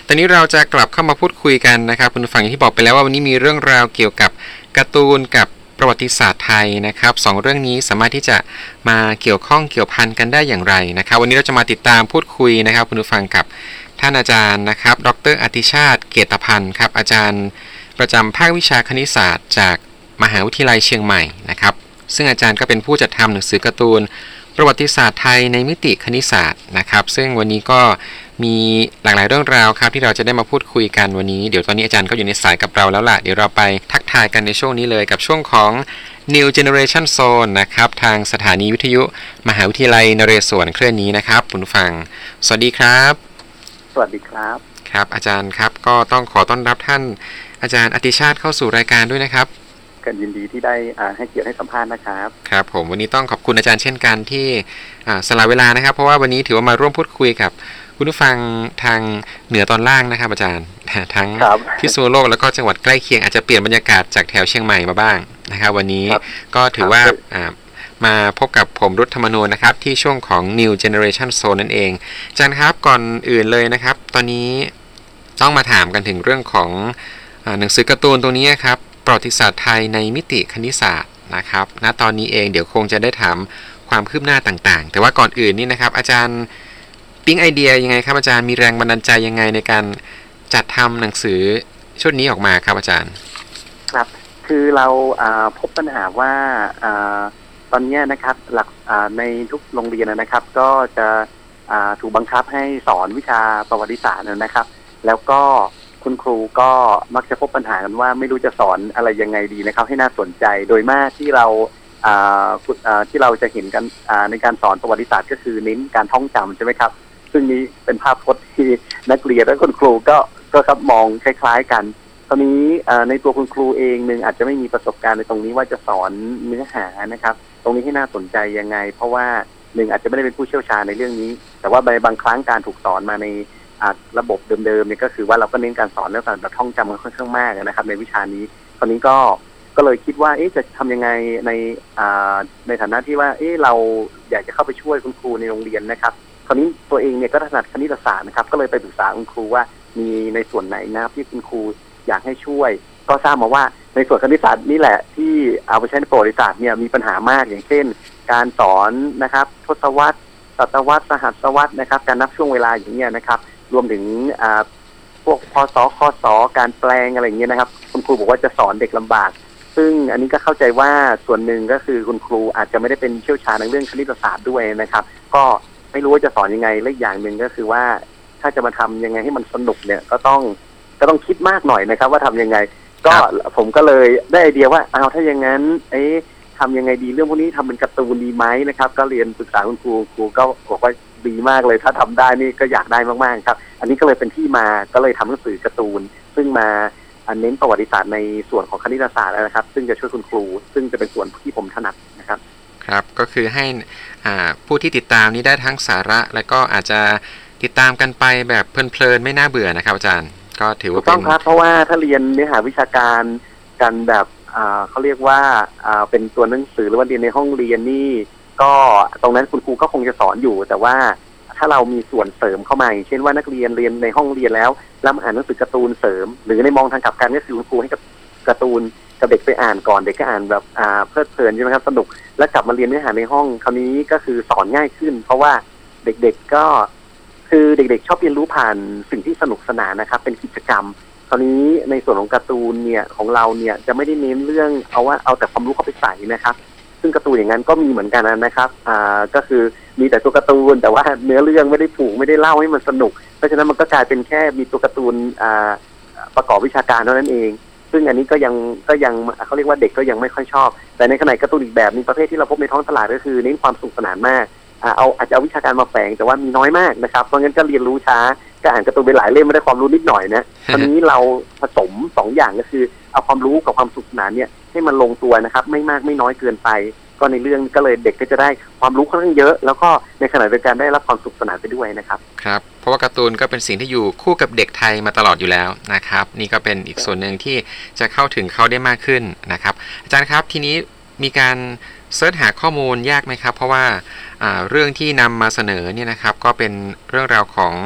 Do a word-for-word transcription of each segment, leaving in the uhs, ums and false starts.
ตอนนี้เราจะกลับเข้ามาพูดคุยกันนะครับคุณผู้ฟังอย่างที่บอกไปแล้วว่าวันนี้มีเรื่องราวเกี่ยวกับการ์ตูนกับประวัติศาสตร์ไทยนะครับสองเรื่องนี้สามารถที่จะมาเกี่ยวข้องเกี่ยวพันกันได้อย่างไรนะครับวันนี้เราจะมาติดตามพูดคุยนะครับคุณผู้ฟังกับท่านอาจารย์นะครับดร.อติชาติเกียรติพันธ์ครับอาจารย์ประจำภาควิชาคณิตศาสตร์จากมหาวิทยาลัยเชียงใหม่นะครับซึ่งอาจารย์ก็เป็นผู้จัดทำหนังสือการ์ตูนประวัติศาสตร์ไทยในมิติคณิตศาสตร์นะครับซึ่งวันนี้ก็มีหลากหลายเรื่องราวครับที่เราจะได้มาพูดคุยกันวันนี้เดี๋ยวตอนนี้อาจารย์ก็อยู่ในสายกับเราแล้วล่ะเดี๋ยวเราไปทักทายกันในช่วงนี้เลยกับช่วงของ New Generation Zone นะครับทางสถานีวิทยุมหาวิทยาลัยนเรศวรเคลื่อนนี้นะครับคุณผู้ฟังสวัสดีครับสวัสดีครับครับอาจารย์ครับก็ต้องขอต้อนรับท่านอาจารย์อติชาติเข้าสู่รายการด้วยนะครับกันยินดีที่ได้ให้เกียรติให้สัมภาษณ์นะครับครับผมวันนี้ต้องขอบคุณอาจารย์เช่นกันที่สละเวลานะครับเพราะว่าวันนี้ถือว่ามาร่วมพูดคุยกับคุณผู้ฟังทางเหนือตอนล่างนะครับอาจารย์ทั้งพิษณุโลกแล้วก็จังหวัดใกล้เคียงอาจจะเปลี่ยนบรรยากาศจากแถวเชียงใหม่มาบ้างนะครับวันนี้ก็ถือว่ามาพบกับผมรุทธมนูญนะครับที่ช่วงของ New Generation Zone นั่นเองอาจารย์ครับก่อนอื่นเลยนะครับตอนนี้ต้องมาถามกันถึงเรื่องของหนังสือการ์ตูนตรงนี้ครับประวัติศาสตร์ไทยในมิติคณิตศาสตร์นะครับณตอนนี้เองเดี๋ยวคงจะได้ถามความคืบหน้าต่างๆแต่ว่าก่อนอื่นนี่นะครับอาจารย์ปิ๊งไอเดียยังไงครับอาจารย์มีแรงบันดาลใจยังไงในการจัดทำหนังสือชุดนี้ออกมาครับอาจารย์ครับคือเราพบปัญหาว่าตอนนี้นะครับหลักในทุกโรงเรียนนะครับก็จะถูกบังคับให้สอนวิชาประวัติศาสตร์นะครับแล้วก็คุณครูก็มักจะพบปัญหากันว่าไม่รู้จะสอนอะไรยังไงดีนะครับให้น่าสนใจโดยมากที่เราที่เราจะเห็นกันในการสอนประวัติศาสตร์ก็คือเน้นการท่องจำใช่ไหมครับซึ่งนี้เป็นภาพพจน์ที่นักเรียนและคุณครูก็ก็ครับมองคล้ายๆกันตอนนี้ในตัวคุณครูเองหนึ่งอาจจะไม่มีประสบการณ์ในตรงนี้ว่าจะสอนเนื้อหานะครับตรงนี้ให้น่าสนใจยังไงเพราะว่าหนึ่งอาจจะไม่ได้เป็นผู้เชี่ยวชาญในเรื่องนี้แต่ว่าบางครั้งการถูกสอนมาในระบบเดิมๆเนี่ยก็คือว่าเราก็เน้นการสอนเรื่องการท่องจำกันค่อนข้างมากนะครับในวิชานี้ตอนนี้ก็ก็เลยคิดว่าเอ๊ะจะทำยังไงในในฐานะที่ว่าเอ๊ะเราอยากจะเข้าไปช่วยคุณครูในโรงเรียนนะครับคราวนี้ตัวเองเนี่ยก็ถนัดคณิตศาสตร์นะครับก็เลยไปปรึกษาคุณครูว่ามีในส่วนไหนนะครับที่คุณครูอยากให้ช่วยก็ทราบมาว่าในส่วนคณิตศาสตร์นี่แหละที่เอาไปใช้ในประวัติศาสตร์เนี่ยมีปัญหามากอย่างเช่นการสอนนะครับทศวรรษศตวรรษสหัสวรรษนะครับการนับช่วงเวลาอย่างเงี้ยนะครับรวมถึงพวกพศคศการแปลงอะไรอย่างเงี้ยนะครับคุณครูบอกว่าจะสอนเด็กลำบากซึ่งอันนี้ก็เข้าใจว่าส่วนหนึ่งก็คือคุณครูอาจจะไม่ได้เป็นเชี่ยวชาญในเรื่องคณิตศาสตร์ด้วยนะครับก็ไม่รู้ว่าจะสอนยังไงและอีกอย่างหนึ่งก็คือว่าถ้าจะมาทำยังไงให้มันสนุกเนี่ยก็ต้องก็ต้องคิดมากหน่อยนะครับว่าทำยังไงก็ผมก็เลยได้ไอเดียว่าเอาถ้าอย่างนั้นเอ๊ะทำยังไงดีเรื่องพวกนี้ทำเป็นการ์ตูนดีไหมนะครับก็เรียนปรึกษาคุณครูครูก็บอกว่าดีมากเลยถ้าทำได้นี่ก็อยากได้มากๆครับอันนี้ก็เลยเป็นที่มาก็เลยทำหนังสือการ์ตูนซึ่งมาเน้นประวัติศาสตร์ในส่วนของคณิตศาสตร์นะครับซึ่งจะช่วยคุณครูซึ่งจะเป็นส่วนที่ผมถนัดนะครับครับก็คือให้ผู้ที่ติดตามนี้ได้ทั้งสาระและก็อาจจะติดตามกันไปแบบเพลินๆไม่น่าเบื่อนะครับอาจารย์ก็ถือว่าเป็นต้องครับเพราะว่าถ้าเรียนเนื้อหาวิชาการกันแบบเขาเรียกว่าเป็นตัวหนังสือหรือว่าเรียนในห้องเรียนนี่ก็ตรงนั้นคุณครูก็คงจะสอนอยู่แต่ว่าถ้าเรามีส่วนเสริมเข้ามาอย่างเช่นว่านักเรียนเรียนในห้องเรียนแล้วแล้วอ่านหนังสือการ์ตูนเสริมหรือในมองทางกลับกันก็คือคุณครูให้กับการ์ตูนกับเด็กไปอ่านก่อนเด็กก็อ่านแบบเพลิดเพลินใช่ไหมครับสนุกแล้วกลับมาเรียนเนื้อหาในห้องคราวนี้ก็คือสอนง่ายขึ้นเพราะว่าเด็กๆก็คือเด็กๆชอบเรียนรู้ผ่านสิ่งที่สนุกสนานนะครับเป็นกิจกรรมคราวนี้ในส่วนของการ์ตูนเนี่ยของเราเนี่ยจะไม่ได้เน้นเรื่องเอาว่าเอาแต่ความรู้เข้าไปใส่นะครับซึ่งการ์ตูนอย่างนั้นก็มีเหมือนกันนะครับอ่าก็คือมีแต่ตัวการ์ตูนแต่ว่าเนื้อเรื่องไม่ได้ผูกไม่ได้เล่าให้มันสนุกเพราะฉะนั้นมันก็กลายเป็นแค่มีตัวการ์ตูนอ่าประกอบวิชาการเท่านั้นเองซึ่งอันนี้ก็ยังก็ยังเขาเรียกว่าเด็กก็ยังไม่ค่อยชอบแต่ในขณะการ์ตูนอีกแบบนึงประเภทที่เราพบในท้องตลาดก็คือเน้นความสนุกสนานมากเอาอาจจะเอาวิชาการมาแฝงแต่ว่ามีน้อยมากนะครับเพราะงั้นก็เรียนรู้ช้าก็อ่านการ์ตูนไปหลายเล่มไม่ได้ความรู้นิดหน่อยนะตอนนี้เราผสมสองอย่างก็คือเอาความรู้กับความสนุกสนานเนี่ยให้มันลงตัวนะครับไม่มากไม่น้อยเกินไปก็ในเรื่องก็เลยเด็กก็จะได้ความรู้ค่อนข้างเยอะแล้วก็ในขณะเดียวกันได้รับความสนุกสนานไปด้วยนะครับครับเพราะว่าการ์ตูนก็เป็นสิ่งที่อยู่คู่กับเด็กไทยมาตลอดอยู่แล้วนะครับนี่ก็เป็นอีกส่วนหนึ่งที่จะเข้าถึงเขาได้มากขึ้นนะครับอาจารย์ครับทีนี้มีการเสิร์ชหาข้อมูลยากไหมครับเพราะว่าเรื่องที่นำมาเสนอเนี่ยนะครับก็เป็นเรื่องราวของ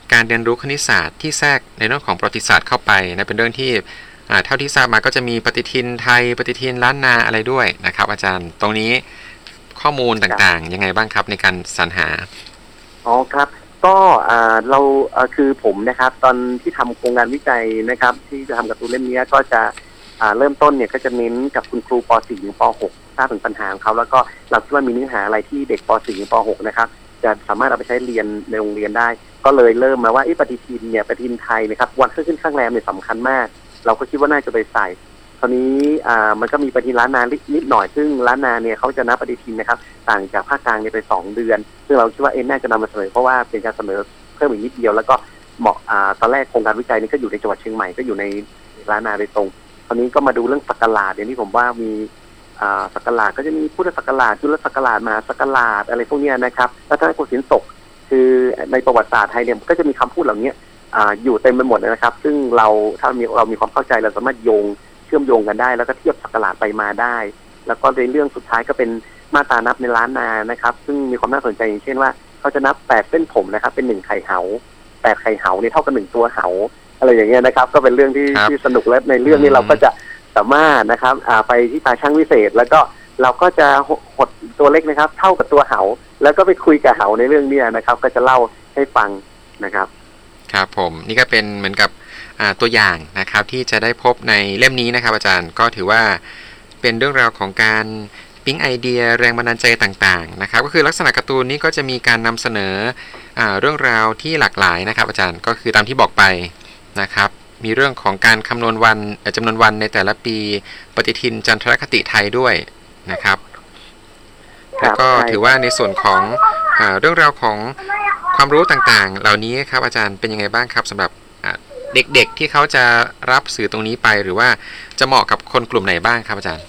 การเรียนรู้คณิตศาสตร์ที่แทรกในเรื่องของประวัติศาสตร์เข้าไปนะเป็นเรื่องที่เท่าที่ทราบมาก็จะมีปฏิทินไทยปฏิทินล้านนาอะไรด้วยนะครับอาจารย์ตรงนี้ข้อมูลต่างๆยังไงบ้างครับในการสรรหาอ๋อครับก็เราคือผมนะครับตอนที่ทำโครงงานวิจัยนะครับที่จะทำการ์ตูนเล่มนี้ก็จะเริ่มต้นเนี่ยก็จะเน้นกับคุณครูป .สี่ ถึงป .หก ทราบถึงปัญหาของเขาแล้วก็เราคิดว่ามีเนื้อหาอะไรที่เด็กป .สี่ ถึงป .หก นะครับจะสามารถเอาไปใช้เรียนในโรงเรียนได้ก็เลยเริ่มมาว่าปฏิทินเนี่ยปฏิทินไทยนะครับวันขึ้นข้างแรมเนี่ยสำคัญมากเราก็คิดว่าน่าจะไปใส่คราวนี้มันก็มีปฏิทินล้านนานิดหน่อยซึ่งล้านนาเนี่ยเขาจะนับปฏิทินนะครับต่างจากภาคกลางเนี่ยไปสองเดือนซึ่งเราคิดว่าเอ็นน่าจะนำมาเสนอเพราะว่าเป็นการเสนอเพิ่มอีกนิดเดียวแล้วก็เหมาะตอนแรกโครงการวิจัยนี้ก็อยู่ในจังหวัดเชียงใหม่ก็อยู่ในล้านนาโดยตรงคราวนี้ก็มาดูเรื่องศักราชอย่างที่ผมว่ามีศักราชก็จะมีพุทธศักราชจุลศักราชมหาศักราชอะไรพวกนี้นะครับรัตนโกสินทร์ศกคือในประวัติศาสตร์ไทยเนี่ยก็จะมีคำพูดเหล่านี้อยู่เต็มไปหมดนะครับซึ่งเราถ้ามีเรามีความเข้าใจเราสามารถโยงเชื่อมโยงกันได้แล้วก็เทียบศักราชไปมาได้แล้วก็ในเรื่องสุดท้ายก็เป็นมาตรานับในล้านนานะครับซึ่งมีความน่าสนใจอย่างเช่นว่าเขาจะนับแปดเส้นผมนะครับเป็นหนึ่งไข่เหาแปดไข่เหาเนี่ยเท่ากับหนึ่งตัวเหาอะไรอย่างเงี้ยนะครับก็เป็นเรื่องที่ที่สนุกและในเรื่องนี้เราก็จะสามารถนะครับไปที่ตาช่างวิเศษแล้วก็เราก็จะหดตัวเล็กนะครับเท่ากับตัวเหาแล้วก็ไปคุยกับเหาในเรื่องนี้นะครับก็จะเล่าให้ฟังนะครับครับผมนี่ก็เป็นเหมือนกับตัวอย่างนะครับที่จะได้พบในเล่มนี้นะครับอาจารย์ก็ถือว่าเป็นเรื่องราวของการปิ๊งไอเดียแรงบันดาลใจต่างๆนะครับก็คือลักษณะการ์ตูนนี้ก็จะมีการนำเสนอเรื่องราวที่หลากหลายนะครับอาจารย์ก็คือตามที่บอกไปนะครับมีเรื่องของการคำนวณวันจำนวนวันในแต่ละปีปฏิทินจันทรคติไทยด้วยนะครับแล้วก็ถือว่าในส่วนของเรื่องราวของความรู้ต่างๆเหล่านี้ครับอาจารย์เป็นยังไงบ้างครับสำหรับเด็กๆที่เขาจะรับสื่อตรงนี้ไปหรือว่าจะเหมาะกับคนกลุ่มไหนบ้างครับอาจารย์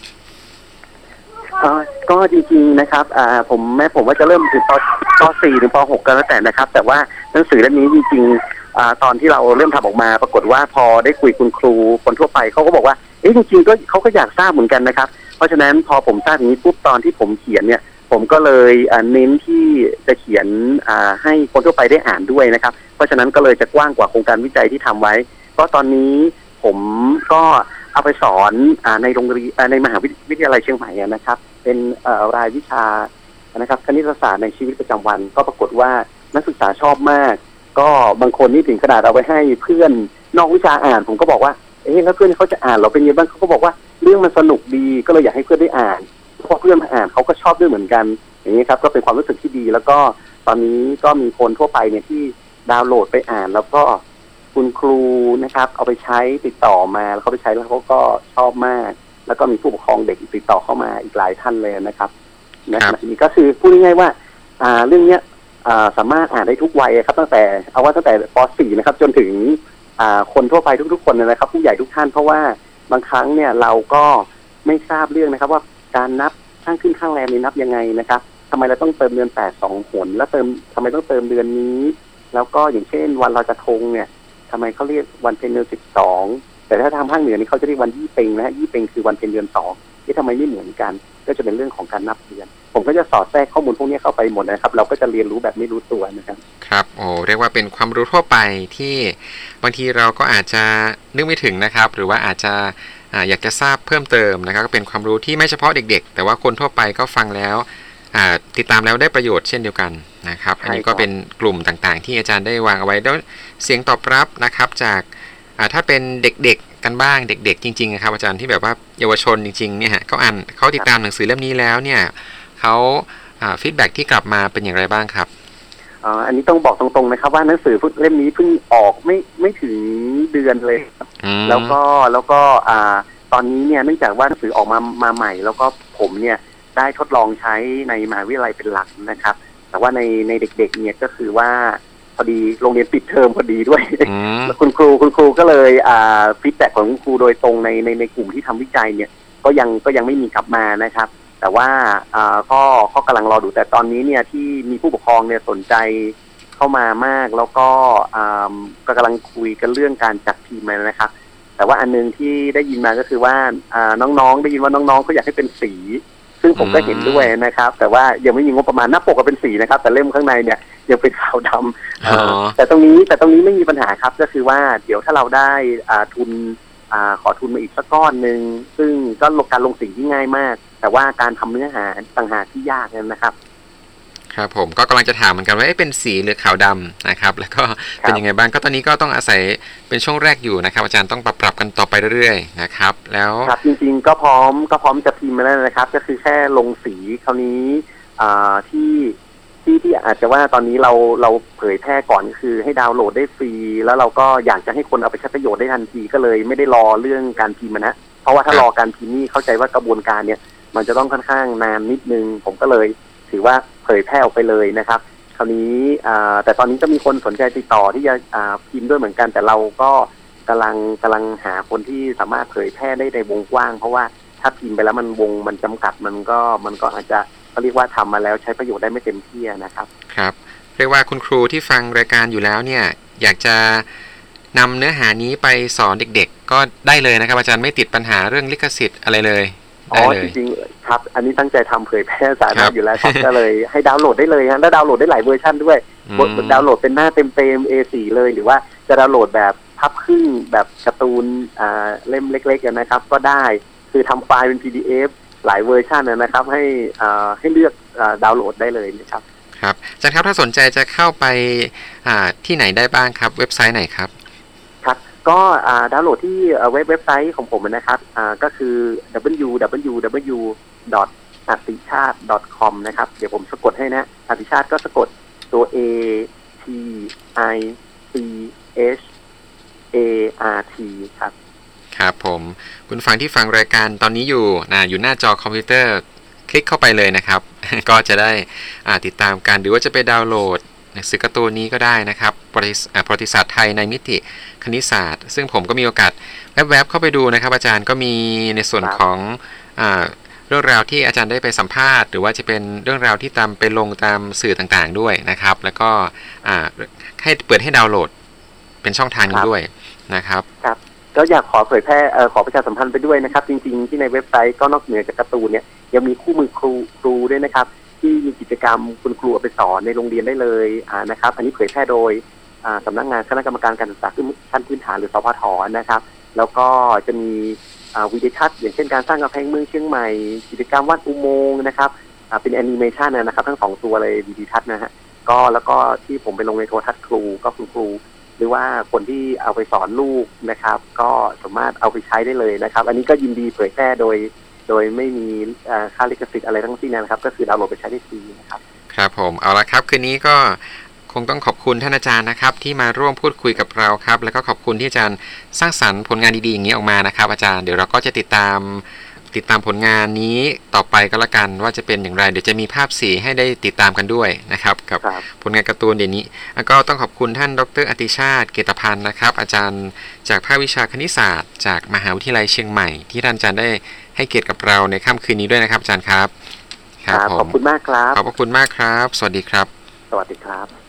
ก็จริงๆนะครับผมแม้ผมว่าจะเริ่มถึงป .สี่ ถึงป .หก ก็แล้วแต่นะครับแต่ว่าหนังสือเล่มนี้จริงๆตอนที่เราเริ่มทำออกมาปรากฏว่าพอได้คุยคุณครูคนทั่วไปเขาก็บอกว่าเอ๊ะจริงๆก็เขาก็อยากทราบเหมือนกันนะครับเพราะฉะนั้นพอผมทราบอย่างนี้ปุ๊บตอนที่ผมเขียนเนี่ยผมก็เลยเน้นที่จะเขียนให้คนทั่วไปได้อ่านด้วยนะครับเพราะฉะนั้นก็เลยจะกว้างกว่าโครงการวิจัยที่ทำไว้เพราะตอนนี้ผมก็เอาไปสอนในโรงเรียนในมหาวิทยาลัยเชียงใหม่นะครับเป็นรายวิชานะครับคณิตศาสตร์ในชีวิตประจำวันก็ปรากฏว่านักศึกษาชอบมากก็บางคนนี่ถึงขนาดเอาไปให้เพื่อนนอกวิชาอ่านผมก็บอกว่าเอ๊ะแล้วเพื่อนเขาจะอ่านเราเป็นยังไงบ้างเขาก็บอกว่าเรื่องมันสนุกดีก็เลยอยากให้เพื่อนได้อ่านพอเพื่อนมาอ่านเขาก็ชอบด้วยเหมือนกันอย่างนี้ครับก็เป็นความรู้สึกที่ดีแล้วก็ตอนนี้ก็มีคนทั่วไปเนี่ยที่ดาวน์โหลดไปอ่านแล้วก็คุณครูนะครับเอาไปใช้ติดต่อมาแล้วเขาไปใช้แล้วเขาก็ชอบมากแล้วก็มีผู้ปกครองเด็กติดต่อเข้ามาอีกหลายท่านเลยนะครับนะครับนี่ก็คือพูดง่ายๆว่าอ่าเรื่องเนี้ยอ่าสามารถอ่านได้ทุกวัยครับตั้งแต่เอาว่าตั้งแต่ป .สี่ นะครับจนถึงอ่าคนทั่วไปทุกๆคนนะครับผู้ใหญ่ทุกท่านเพราะว่าบางครั้งเนี่ยเราก็ไม่ทราบเรื่องนะครับว่าการนับข้างขึ้นข้างแรมนี่นับยังไงนะครับทำไมเราต้องเติมเดือนแปดสองหนแล้วเติมทำไมต้องเติมเดือนนี้แล้วก็อย่างเช่นวันลอยกระทงเนี่ยทำไมเขาเรียกวันเพ็ญเดือนสิบสองแต่ถ้าทางภาคเหนือนี่เขาจะเรียกวันยี่เปงนะฮะยี่เปงคือวันเพ็ญเดือนสองที่ทำไมไม่เหมือนกันก็จะเป็นเรื่องของการนับเดือนผมก็จะสอดแทรกข้อมูลพวกนี้เข้าไปหมดนะครับเราก็จะเรียนรู้แบบไม่รู้ตัวนะครับครับโอ้เรียกว่าเป็นความรู้ทั่วไปที่บางทีเราก็อาจจะนึกไม่ถึงนะครับหรือว่าอาจจะอยากจะทราบเพิ่มเติมนะครับก็เป็นความรู้ที่ไม่เฉพาะเด็กๆแต่ว่าคนทั่วไปก็ฟังแล้วติดตามแล้วได้ประโยชน์เช่นเดียวกันนะครับอันนี้ก็เป็นกลุ่มต่างๆที่อาจารย์ได้วางเอาไว้แล้วเสียงตอบรับนะครับจากถ้าเป็นเด็กๆกันบ้างเด็กๆจริงๆนะครับอาจารย์ที่แบบว่าเยาวชนจริงๆเนี่ยฮะเขาอ่านเขาติดตามหนังสือเล่มนี้แล้วเนี่ยเขาฟีดแบ็กที่กลับมาเป็นอย่างไรบ้างครับอ๋ออันนี้ต้องบอกตรงๆนะครับว่าหนังสือเล่มนี้เพิ่งออกไม่ไม่ถึงเดือนเลยแล้วก็แล้วก็อ่าตอนนี้เนี่ยเนื่องจากว่าหนังสือออกมามาใหม่แล้วก็ผมเนี่ยได้ทดลองใช้ในมหาวิทยาลัยเป็นหลักนะครับแต่ว่าในในเด็กๆเนี่ยก็คือว่าพอดีโรงเรียนปิดเทอมพอดีด้วยแล้วคุณครูคุณครูก็เลยอ่าฟีดแบ็กของคุณครูโดยตรงในในในกลุ่มที่ทำวิจัยเนี่ยก็ยังก็ยังไม่มีกลับมานะครับแต่ว่าอ่าก็ก็กำลังรอดูแต่ตอนนี้เนี่ยที่มีผู้ปกครองเนี่ยสนใจเข้ามามากแล้วก็อ่าก็กำลังคุยกันเรื่องการจัดทีมมานะครับแต่ว่าอันนึงที่ได้ยินมาก็คือว่าอ่าน้องๆได้ยินว่าน้องๆเขาอยากให้เป็นสีซึ่งผมก็เห็นด้วยนะครับแต่ว่ายังไม่มีงบประมาณหน้าปกก็เป็นสีนะครับแต่เล่มข้างในเนี่ยยังเป็นขาวดำเอ่ออ๋อแต่ตรงนี้แต่ตรงนี้ไม่มีปัญหาครับก็คือว่าเดี๋ยวถ้าเราได้อ่าทุนอ่าขอทุนมาอีกสักก้อนหนึ่งซึ่งก็ลงการลงสีที่ง่ายมาก แต่ว่าการทำเนื้อหาต่างหากที่ยากนะครับครับผมก็กำลังจะถามเหมือนกันว่าเอ๊ะเป็นสีหรือขาวดำนะครับแล้วก็เป็นยังไงบ้างก็ตอนนี้ก็ต้องอาศัยเป็นช่วงแรกอยู่นะครับอาจารย์ต้องปรับปรับกันต่อไปเรื่อยๆนะครับแล้วครับจริงๆก็พร้อมก็พร้อมจะพิมพ์มาแล้วนะครับก็คือแค่ลงสีคราวนี้อ่าที่ที่ที่อาจจะว่าตอนนี้เราเราเผยแพร่ก่อนก็คือให้ดาวน์โหลดได้ฟรีแล้วเราก็อยากจะให้คนเอาไปใช้ประโยชน์ได้ทันทีก็เลยไม่ได้รอเรื่องการพิมพ์นะเพราะว่าถ้ารอการพิมพ์นี่เข้าใจว่ากระบวนการเนี่ยมันจะต้องค่อนข้างนานนิดนึงผมก็เลยถือว่าเผยแพร่ออกไปเลยนะครับคราวนี้แต่ตอนนี้ก็มีคนสนใจติดต่อที่จะพิมพ์ด้วยเหมือนกันแต่เราก็กำลังกำลังหาคนที่สามารถเผยแพร่ได้ในวงกว้างเพราะว่าถ้าพิมพ์ไปแล้วมันวงมันจำกัดมันก็มันก็อาจจะเขาเรียกว่าทำมาแล้วใช้ประโยชน์ได้ไม่เต็มที่นะครับครับเรียกว่าคุณครูที่ฟังรายการอยู่แล้วเนี่ยอยากจะนำเนื้อหานี้ไปสอนเด็กๆก็ได้เลยนะครับอาจารย์ไม่ติดปัญหาเรื่องลิขสิทธิ์อะไรเลยอ๋อจริงๆครับอันนี้ตั้งใจทำเผยแพร่สาระอยู่แล้วครับก็เลยให้ดาวน์โหลดได้เลยฮะแล้วดาวน์โหลดได้หลายเวอร์ชันด้วยดาวน์โหลดเป็นหน้าเต็มๆ เอ โฟร์ เลยหรือว่าจะดาวน์โหลดแบบพับครึ่งแบบการ์ตูนอ่าเล่มเล็กๆนะครับก็ได้คือทำไฟล์เป็น พี ดี เอฟ หลายเวอร์ชันนะครับให้อ่าให้เลือกอ่าดาวน์โหลดได้เลยนะครับครับอาจารย์ครับถ้าสนใจจะเข้าไปอ่าที่ไหนได้บ้างครับเว็บไซต์ไหนครับครับก็ดาวน์โหลดที่เว็บเว็บไซต์ของผมนะครับก็คือ ดับเบิลยู ดับเบิลยู ดับเบิลยู ดอท อติชาติ ดอท คอม นะครับเดี๋ยวผมสะกดให้นะอติชาติก็สะกดตัว A T I C H A R T ครับครับผมคุณฟังที่ฟังรายการตอนนี้อยู่นะอยู่หน้าจอคอมพิวเตอร์คลิกเข้าไปเลยนะครับ ก็จะได้ติดตามกันหรือว่าจะไปดาวน์โหลดหนังสือการ์ตูนนี้ก็ได้นะครับประวัติศาสตร์ไทยในมิติคณิตศาสตร์ซึ่งผมก็มีโอกาสแวบๆเข้าไปดูนะครับอาจารย์ก็มีในส่วนของอ่าเรื่องราวที่อาจารย์ได้ไปสัมภาษณ์หรือว่าจะเป็นเรื่องราวที่ตามไปลงตามสื่อต่างๆด้วยนะครับแล้วก็ให้เปิดให้ดาวน์โหลดเป็นช่องทางนี้ด้วยนะครับครับก็อยากขอเผยแพร่ขอประชาสัมพันธ์ไปด้วยนะครับจริงๆที่ในเว็บไซต์ก็นอกเหนือจากการ์ตูนเนี่ยยังมีคู่มือครูครูด้วยนะครับที่มีกิจกรรมคุณครูเอาไปสอนในโรงเรียนได้เลยนะครับอันนี้เผยแพร่โดยสำนักงานคณะกรรมการการศึกษาขั้นพื้นฐานหรือสพทนะครับแล้วก็จะมีวิดีทัศน์อย่างเช่นการสร้างกำแพงเมืองเชียงใหม่กิจกรรมวาดอุโมงค์นะครับเป็นแอนิเมชันนะครับทั้งสองตัวเลยวิดีทัศน์นะฮะก็แล้วก็ที่ผมไปลงในโทรทัศน์ครูก็คุณครูหรือว่าคนที่เอาไปสอนลูกนะครับก็สามารถเอาไปใช้ได้เลยนะครับอันนี้ก็ยินดีเผยแพร่โดยโดยไม่มีค่าลิขสิทธิ์อะไรทั้งสิ้นนะครับก็คือดาวน์โหลดไปใช้ได้ฟรีนะครับครับผมเอาละครับคืนนี้ก็คงต้องขอบคุณท่านอาจารย์นะครับที่มาร่วมพูดคุยกับเราครับแล้วก็ขอบคุณที่อาจารย์สร้างสรรค์ผลงานดีๆอย่างนี้ออกมานะครับอาจารย์เดี๋ยวเราก็จะติดตามติดตามผลงานนี้ต่อไปก็แล้วกันว่าจะเป็นอย่างไรเดี๋ยวจะมีภาพสีให้ได้ติดตามกันด้วยนะครับกับผลงานการ์ตูนเดี๋ยวนี้แล้วก็ต้องขอบคุณท่านดร.อติชาติเกตพันธ์นะครับอาจารย์จากภาควิชาคณิตศาสตร์จากมหาวิทยาลัยเชียงใหม่ที่ท่านอาจารย์ได้ให้เกียรติกับเราในค่ำคืนนี้ด้วยนะครับอาจารย์ครับครับขอบคุณมากครับขอบพระคุณมากครับสวัสดีครับสวัสดีครับ